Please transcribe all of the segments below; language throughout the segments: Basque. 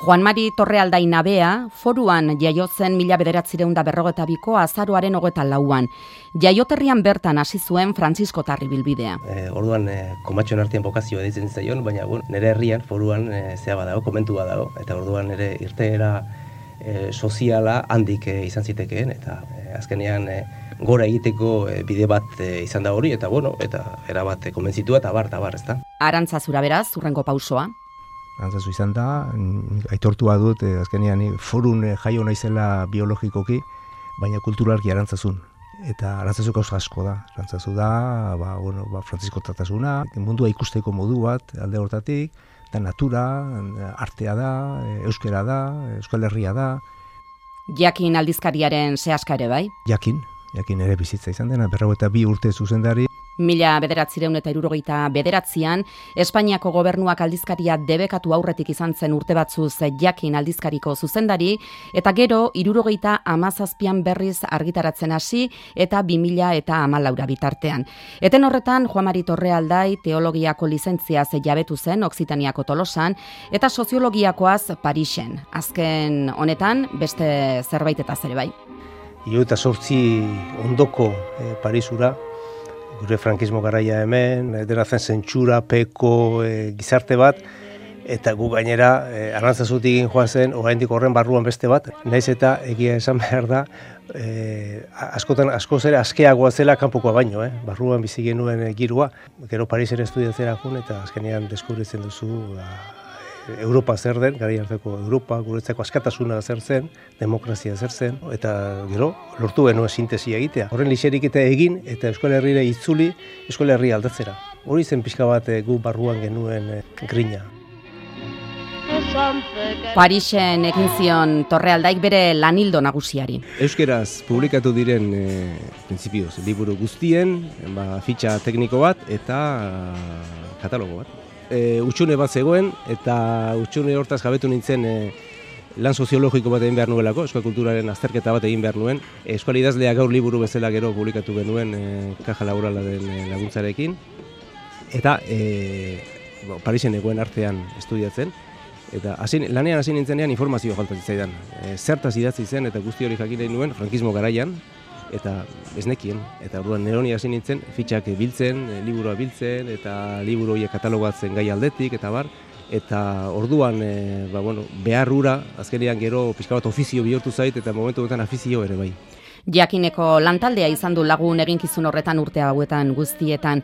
Juan Mari Torrealdain Nabea, foruan jaiotzen 1952ko azaroaren 24an. Jaioterrian bertan hasi zuen Frantziskotar ibilbidea. Orduan komatxoen artean bokazioa deitzen zaion, baina nire herrian foruan zea badago, komentu badago, eta orduan nire irteera soziala handik izan zitekeen, eta azkenean gora egiteko bide bat izan da hori, eta eta erabat konbentzitua, eta bar, ezta? Arantza zura beraz, urrengo pausoa. Arantzazu izan da, aitortua dut, azkenean forun jaio naizela biologikoki, baina kulturalki arantzazun. Eta arantzazu gauza asko da. Arantzazu da, frantziskotartasuna, mundua ikusteko modu bat, alde hortatik, da natura, artea da, euskera da, euskal herria da. Jakin aldizkariaren sehaska ere bai? Jakin ere bizitza izan dena, 42 urte zuzendari. 1979an, Espainiako gobernuak aldizkaria debekatu aurretik izan zen urte batzuz Jakin aldizkariko zuzendari, eta gero 77an berriz argitaratzen hasi eta 2014 bitartean. Eten horretan, Juan Mari Torrealdai teologiako lizentziaz jabetu zen Okzitaniako Tolosan, eta soziologiakoaz Parisen. Azken honetan, beste zerbaitetaz ere bai. 78 ondoko Parisura, gure frankismo garaia hemen, dena zen zentsura, peko, gizarte bat, eta gu gainera Arantzazutik joan zen, oraindik horren barruan beste bat, naiz eta egia esan behar da, askoz ere askeagoa zela kanpokoa baino, barruan bizi genuen girua, gero Parisera estudiatzera joan, eta azkenean deskubritzen duzu Europa zer den, garai hartako Europa, guretzako askatasuna zer zen, demokrazia zer zen, eta gero lortu genuen sintesia egitea. Horren lixeriketa egin eta Euskal Herrira itzuli, Euskal Herria aldatzera. Hori zen pixka bat gu barruan genuen grina. Parisen egin zion Torrealdaik bere lanildo nagusiari. Euskeraz publikatu diren printzipioz liburu guztien, fitxa tekniko bat eta katalogo bat. Utxune bat zegoen, eta utxune hortaz jabetu nintzen lan soziologiko bat egin behar nuelako, euskal kulturaren azterketa bat egin behar nuen. Euskal idazlea gaur liburu bezala gero publikatu genuen kaja laborala den laguntzarekin. Eta Parisen egoen artean estudiatzen. Eta lanean hasi nintzenean informazioa falta zitzaidan. Zertaz idatzi zen eta guzti hori jakin nahi nuen frankismo garaian, eta ez nekien, eta orduan neroni hasi nintzen, fitxak biltzen, liburua biltzen, eta liburu horiek katalogatzen gai aldetik, eta bar, eta orduan behar hura, azkenean gero pixka bat ofizio bihurtu zait, eta momentu honetan afizio ere bai. Jakineko lantaldea izan du lagun eginkizun horretan urte hauetan guztietan.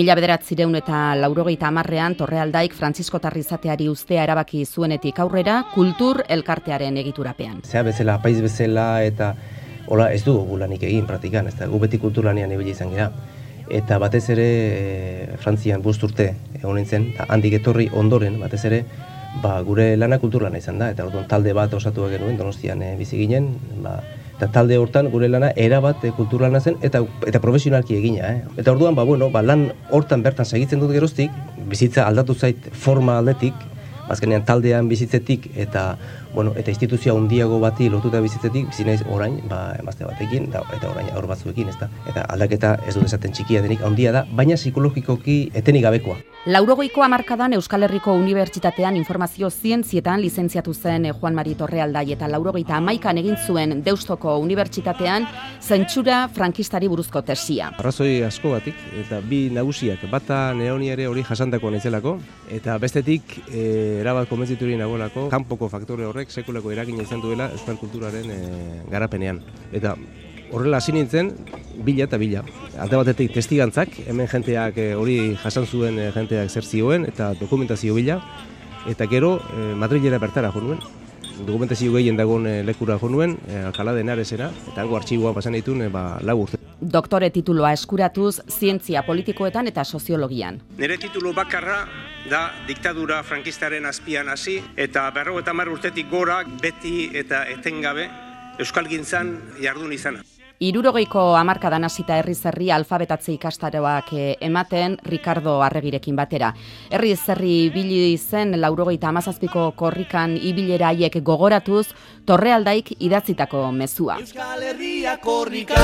1980an Torrealdaik Frantziskotar izateari uztea erabaki zuenetik aurrera, kultur elkartearen egiturapean. Zea bezala, apaiz bezala, eta hola, ez dugu gulanik egin praktikan, ez da, gu beti kulturlanean ibili izan gira. Eta batez ere, Frantzian urte egon nintzen, handik etorri ondoren, batez ere, gure lana kulturlana izan da, eta orduan talde bat osatu genuen, Donostian bizi ginen, eta talde hortan gure lana erabat kulturlana zen, eta profesionalki egina. Eta orduan, lan hortan bertan segitzen dut geroztik, bizitza aldatu zait forma aldetik, azkenean taldean bizitzetik eta instituzioa handiago bati lotuta bizitzetik, bizi naiz orain, emazte batekin eta orain aur batzuekin, ezta. Eta aldaketa ez dut esaten txikia denik, handia da, baina psikologikoki etenik gabekoa. 80ko hamarkadan Euskal Herriko Unibertsitatean informazio zientzietan lizentziatu zen Juan Mari Torrealdai, eta 81an egin zuen Deustoko Unibertsitatean zentsura frankistari buruzko tesia. Arrazoi asko batik, eta bi nagusiak, bata neoni ere hori jasandako naizelako, eta bestetik erabat konbentziturik nagoelako, kanpoko faktore horrek sekulako eragina izan duela euskal kulturaren garapenean. Eta horrela hasi nintzen, bila eta bila. Alde batetik testigantzak, hemen jenteak hori jasan zuen jenteak zer zioen, eta dokumentazio bila, eta gero Madrilera bertara jo nuen. Dokumentazio gehien dagoen lekura jo nuen, Alcalá de Henaresera, eta hango artxiboan pasan ditun 4 urte. Doktore tituloa eskuratuz zientzia politikoetan eta soziologian. Nire titulu bakarra da diktadura frankistaren azpian hasi, eta 50 urtetik gora beti eta etengabe euskalgintzan jardun izana. 60ko hamarkadan hasita herriz herri alfabetatze ikastaroak ematen Ricardo Arregirekin batera. Herriz herri ibili zen 97ko korrikan ibilera haiek gogoratuz Torrealdaik idatzitako mezua. Euskal Herria korrika.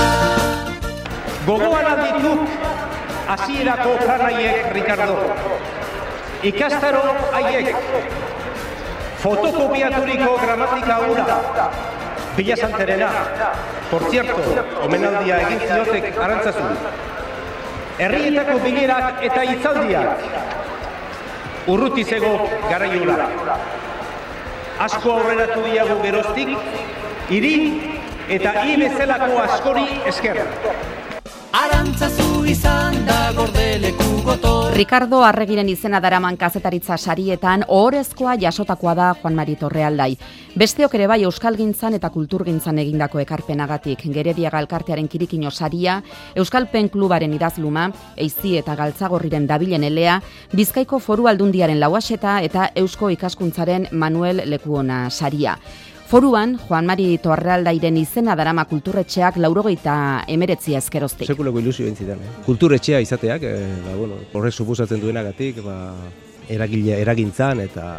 Gogoan aldituk hasierako jarraiek, Ricardo. Ikastaro haiek fotokopiaturiko gramatika hura, Bila Santerena, por cierto, omenaldia egin ziotek Arantzazuri. Herrietako bilerak eta hitzaldiak, urrutizego garaiura. Asko aurreratu diago geroztik, hiri eta hi bezalako askori esker. Arantzazu izan da gordeleku gotor. Ricardo Arregiren izena daraman kazetaritza sarietan ohorezkoa jasotakoa da Juan Mari Torrealdai. Besteok ere bai euskalgintzan eta kulturgintzan egindako ekarpenagatik. Gerediaga elkartearen kirikino saria, Euskalpen klubaren idazluma, Eizi eta Galtzagorriren dabilen elea, Bizkaiko Foru Aldundiaren lauaxeta eta Eusko Ikaskuntzaren Manuel Lekuona saria. Foruan, Juan Mari Torrealdairen izena darama kulturretxeak 89 ezkeroztik. Sekulako ilusio entzidan. Kulturretxea izateak, horrek suposatzen duenagatik, eragintzan eta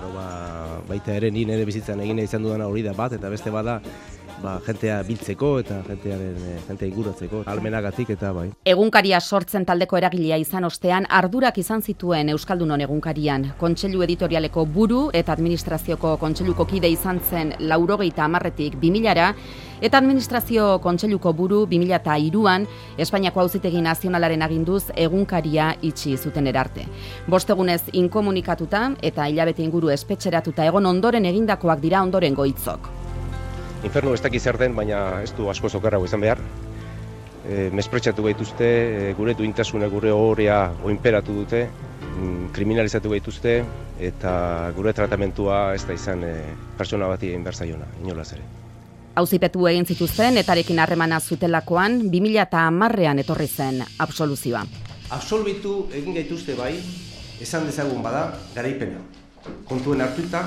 baita ere ni nire bizitzan egin izan dudana hori da bat, eta beste bada jentea biltzeko eta jentea inguratzeko, almenagatik eta bai. Egunkaria sortzen taldeko eragilea izan ostean, ardurak izan zituen Euskaldunon egunkarian. Kontseilu editorialeko buru eta administrazioko kontseiluko kide izan zen 90tik 2000ra, eta administrazio kontseiluko buru 2003an Espainiako Auzitegi Nazionalaren aginduz egunkaria itxi zuten erarte. 5 egunez inkomunikatuta eta hilabete inguru espetxeratuta egon ondoren egindakoak dira ondorengo hitzok. Infernu ez dakiz zer den, baina ez du asko zokarrago izan behar. Mespretxatu gaituzte, gure duintasuna, gure ohorea oinperatu dute, kriminalizatu gaituzte, eta gure tratamentua ez da izan pertsona bati egin behar zaiona, inolaz ere. Auzipetu egin zituzten etarekin harremana zutelakoan 2010an etorri zen absoluzioa. Absolbitu egin gaituzte bai, esan dezagun bada, garaipena. Kontuen hartuta,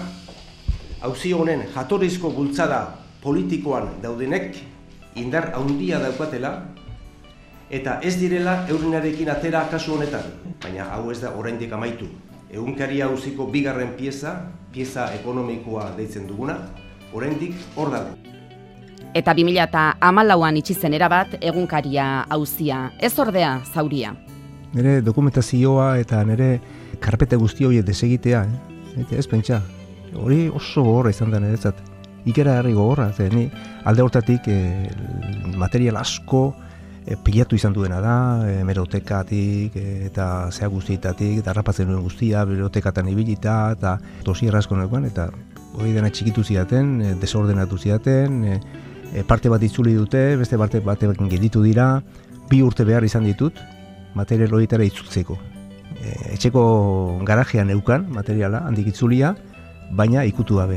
auzi honen jatorrizko bultzada politikoan daudenek indar handia daukatela eta ez direla eurinarekin atera kasu honetan. Baina hau ez da oraindik amaitu. Egunkaria auziko bigarren pieza ekonomikoa deitzen duguna, oraindik hor dago. Eta 2014an itxi zen erabat egunkaria auzia, ez ordea zauria. Nire dokumentazioa eta nire karpete guzti horiek desegitea, ez pentsa. Hori oso gogorra izan da niretzat. Ikera herri gogorra, ni alde hortatik material asko pilatu izan duena da, hemerotekatik eta zea guztietatik, eta harrapatzen duen guztia, bibliotekatan ibilita, eta dosier asko nekoan, eta hori dena txikitu zidaten, desordenatu zidaten, parte bat itzuli dute, beste parte bat gelditu dira, 2 urte behar izan ditut, material horietara itzultzeko. Etxeko garajean neukan materiala, handik itzulia, baina ikutu gabe.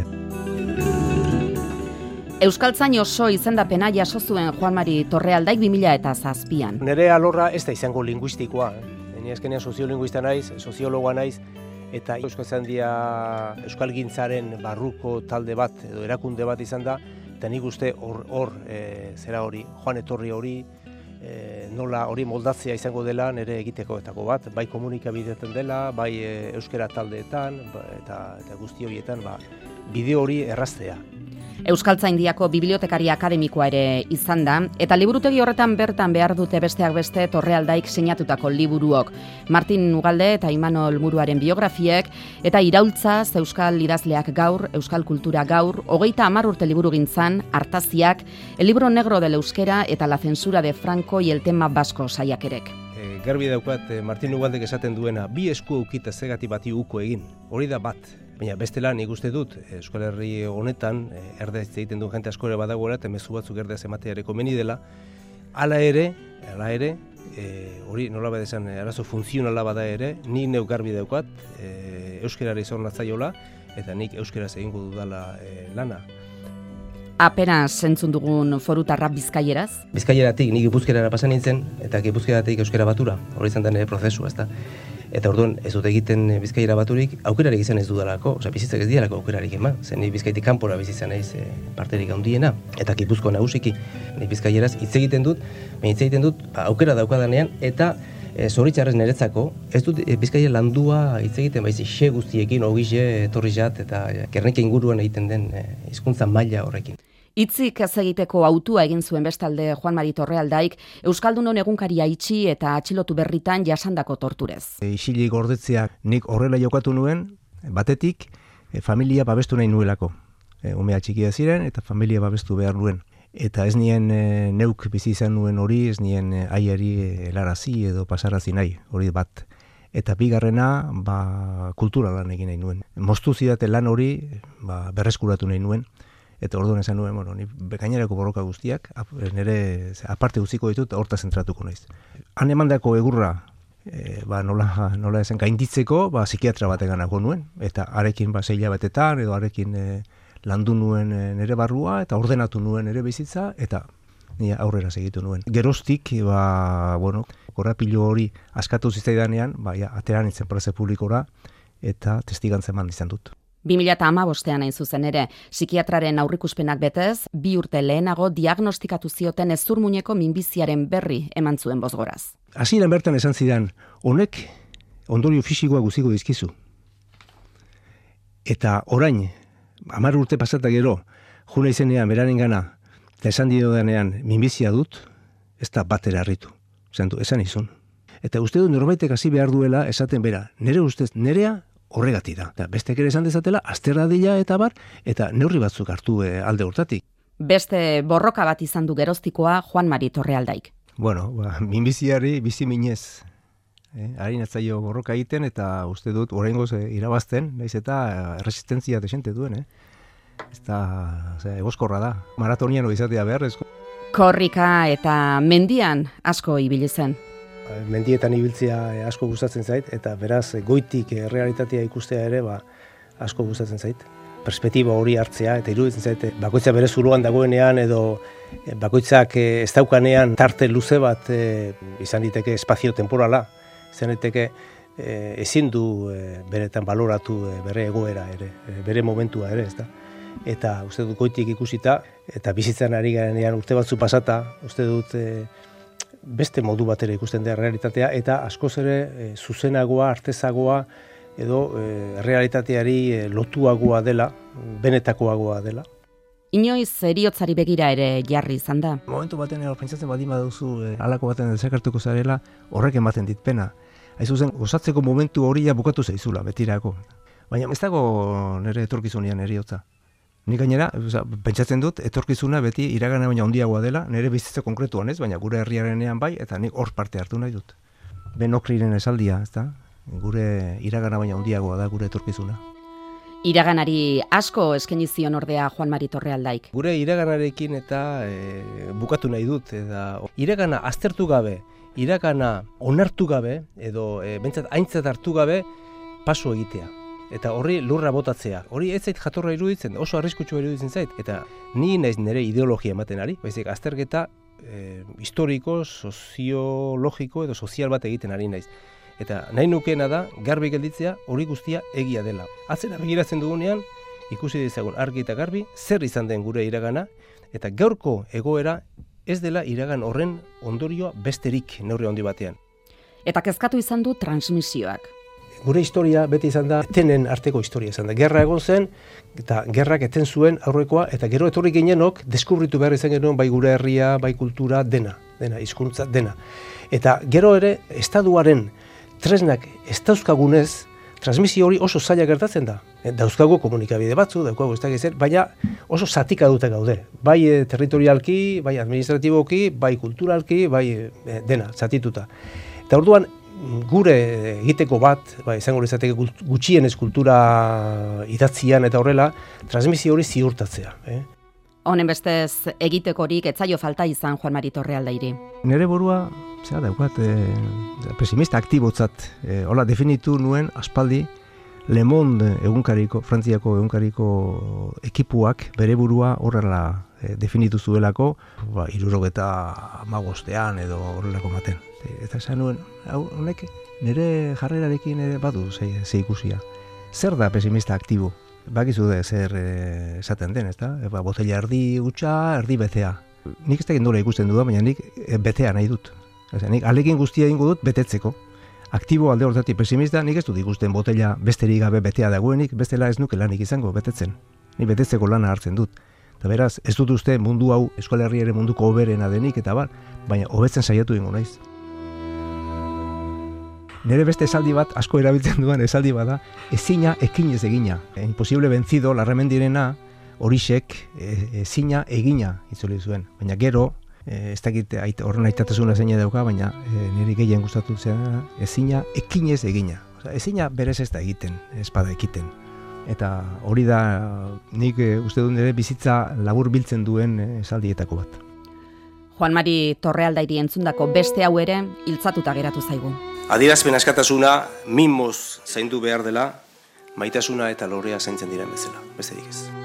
Euskaltzain oso izendapena jaso zuen Juan Mari Torrealdaik 2007an. Nere alorra ez da izango linguistikoa. Ni azkenean soziolinguista naiz, soziologoa naiz, eta euskalgintzaren barruko talde bat edo erakunde bat izan da, eta nik uste hor zera hori, joan etorri hori, nola hori moldatzea izango dela nire egitekoetako bat, bai komunikabideetan dela, bai euskara taldeetan, eta guzti horietan bideo hori erraztea. Euskaltzaindiako bibliotekaria akademikoa ere izan da, eta liburutegi horretan bertan behar dute besteak beste Torrealdaik sinatutako liburuok. Martin Ugalde eta Imanol Muruaren biografiek, eta Iraultza, Euskal idazleak gaur, Euskal kultura gaur, 30 urte liburugintzan, Artaziak, El libro negro del euskera eta La censura de Franco y el tema vasco saiakerek. Garbi daukat Martin Ugaldek esaten duena, 2 esku ukita zegati bati uko egin, hori da bat. Baina bestela nik uste dut, Euskal Herri honetan, erdez egiten duen jente asko ere badagoela, eta mezu batzuk erdez ematea ere komeni dela. Hala ere, hori nola bada esan, arazo funtzionala bada ere, ni neu garbi daukat, euskerari zor natzaiola, eta nik euskeraz egingo dudala lana. Apenas entzun dugun forutarra bizkaieraz? Bizkaieratik nik Gipuzkerara pasan nintzen, eta Gipuzkeratik euskera batura, hori izan da nire prozesua, ezta. Eta orduan ez dut egiten Bizkaiera baturik, aukerarik izan ez dudalako, bizitzak ez dialako aukerarik eman. Zen ni Bizkaitik kanpora bizitzan naiz parterik handiena, eta Gipuzkoa nagusiki. Ni Bizkaieraz hitz egiten dut, aukera daukadanean, eta zoritxarrez niretzako, ez dut Bizkaia landua hitz egiten, baizik xe guztiekin, ogixe, etorrizat, eta Gernika inguruan egiten den hizkuntza maila horrekin. Hitzik ez egiteko autua egin zuen bestalde Juan Mari Torrealdaik, Euskaldunon egunkaria itxi eta atxilotu berritan jasandako torturez. Isilik gordetzeak nik horrela jokatu nuen, batetik, familia babestu nahi nuelako. Umea txikia ziren eta familia babestu behar nuen. Eta ez nien neuk bizi izan nuen hori, ez nien aiari helarazi edo pasarazi nahi, hori bat. Eta bigarrena, kultura lan egin nahi nuen. Moztu zidate lan hori, berreskuratu nahi nuen. Eta orduan esan nuen, ni gainerako borroka guztiak, nire aparte utziko ditut, horta zentratuko naiz. Han emandako egurra, nola esan gainditzeko, psikiatra bateganako nuen. Eta arekin 6 hilabetetan, edo arekin landu nuen nire barrua, eta ordenatu nuen nire bizitza, eta ni aurrera segitu nuen. Geroztik, korapilo hori askatu zitzaidanean, atera nintzen plaza publikora, eta testigantza eman izan dut. 2015an hain zuzen ere, psikiatraren aurrikuspenak betez, 2 urte lehenago diagnostikatu zioten hezurmuineko minbiziaren berri eman zuen bozgoraz. Hasieran bertan esan zidan, honek ondorio fisikoa guztiko dizkizu. Eta orain, 10 urte pasata gero, juna izenean berarengana, eta esan diodanean minbizia dut, ez da batera harritu. Esan izun. Eta uste du norbaitek hasi behar duela esaten bera, nire ustez, nerea horregati da. Bestek ere esan dezatela, azterra dila eta eta neurri batzuk hartu alde hortatik. Beste borroka bat izan du geroztikoa Juan Mari Torrealdaik. Minbiziari bizi minez. Harin atzaio borroka egiten eta uste dut oraingoz irabazten, naiz eta resistentzia desente duen. Ez da, egoskorra da. Maratoniano izatea beharrezko. Korrika eta mendian asko ibili zen. Mendietan ibiltzea asko gustatzen zait, eta beraz goitik realitatea ikustea ere asko gustatzen zait. Perspektiba hori hartzea, eta iruditzen zait, bakoitza bere zuloan dagoenean, edo bakoitzak ez daukanean tarte luze bat izan diteke espazio temporala, izan diteke ezin du beretan baloratu bere egoera ere, bere momentua ere, ez da. Eta uste dut goitik ikusita, eta bizitzan ari garenean urte batzu pasata, uste dut beste modu batera ikusten da realitatea, eta askoz ere zuzenagoa, artezagoa, edo realitateari lotuagoa dela, benetakoagoa dela. Inoiz heriotzari begira ere jarri izan da. Momentu baten pentsatzen badin baduzu halako baten desagertuko zarela, horrek ematen dit pena. Aizuzen, osatzeko momentu hori bukatu zaizula, betirako. Baina ez dago nire etorkizunean heriotza. Nik gainera, pentsatzen dut, etorkizuna beti iragana baina handiagoa dela, nire bizitza konkretuan ez, baina gure herriarenean bai, eta nik hor parte hartu nahi dut. Ben Okriren esaldia, ez da? Gure iragana baina handiagoa da gure etorkizuna. Iraganari asko eskaini zion ordea Juan Mari Torrealdaik. Gure iraganarekin eta bukatu nahi dut, eta iragana aztertu gabe, iragana onartu gabe, edo bentsat aintzat hartu gabe, paso egitea. Eta horri lurra botatzea. Hori ez zait jatorra iruditzen, oso arriskutsua iruditzen zait. Eta ni naiz nire ideologia ematen ari, baizik azterketa historiko, soziologiko edo sozial bat egiten ari naiz. Eta nahi nukeena da, garbi gelditzea hori guztia egia dela. Atzera begiratzen dugunean, ikusi dezagun argi eta garbi, zer izan den gure iragana, eta gaurko egoera ez dela iragan horren ondorioa besterik neurri handi batean. Eta kezkatu izan du transmisioak. Gure historia beti izan da, etenen arteko historia izan da. Gerra egon zen, eta gerrak eten zuen aurrekoa, eta gero etorri ginenok, deskubritu behar izan genuen bai gure herria, bai kultura, dena, hizkuntza, dena. Eta gero ere, estaduaren tresnak ez dauzkagunez, transmisio hori oso zaila gertatzen da. Dauzkago komunikabide batzu, daukago ez da gezer, baina oso zatika dute gaude. Bai territorialki, bai administratiboki, bai kulturalki, bai dena, zatituta. Eta orduan, gure egiteko bat, izango izateke gutxienez kultura idatzian eta horrela, transmisio hori ziurtatzea. Honen bestez egitekorik etzaio falta izan Juan Mari Torrealdairi. Nere burua, daukat, pesimista aktibotzat, hola definitu nuen aspaldi Le Monde egunkariko, Frantziako egunkariko ekipuak bere burua horrela definitu zuelako, 75ean edo horrelako maten. Eta esan nuen, honek nire jarrerarekin ere badu ze ikusia. Zer da pesimista aktibo? Bakizu da zer esaten den, ezta? Botella erdi gutxa, erdi betea. Nik ez da nola ikusten duda, baina nik betea nahi dut. Nik alegin guztia egingo dut betetzeko. Aktibo alde hortatik pesimista, nik ez dut ikusten botella besterik gabe betea dagoenik, bestela ez nuke lanik izango betetzen. Nik betetzeko lana hartzen dut. Eta beraz, ez dut uste mundu hau Euskal Herriaren munduko hoberena denik eta baina hobetzen saiatu egingo naiz. Nere beste esaldi bat, asko erabiltzen duen esaldi bada, ezina ekinez egina. Imposible vencido, Larramendirena, horixek ezina egina itzuli zuen. Baina gero, ez dakit horren aitatasuna zeina dauka, baina niri gehien gustatu zen ezina ekinez egina. Ezina berez ez da egiten, ez bada ekiten. Eta hori da nik uste dut nire bizitza labur biltzen duen esaldietako bat. Juan Mari Torrealdairi entzundako beste hau ere hiltzatuta geratu zaigu. Adierazpen askatasuna mimoz zaindu behar dela, maitasuna eta lorea zaintzen diren bezala, besterik ez.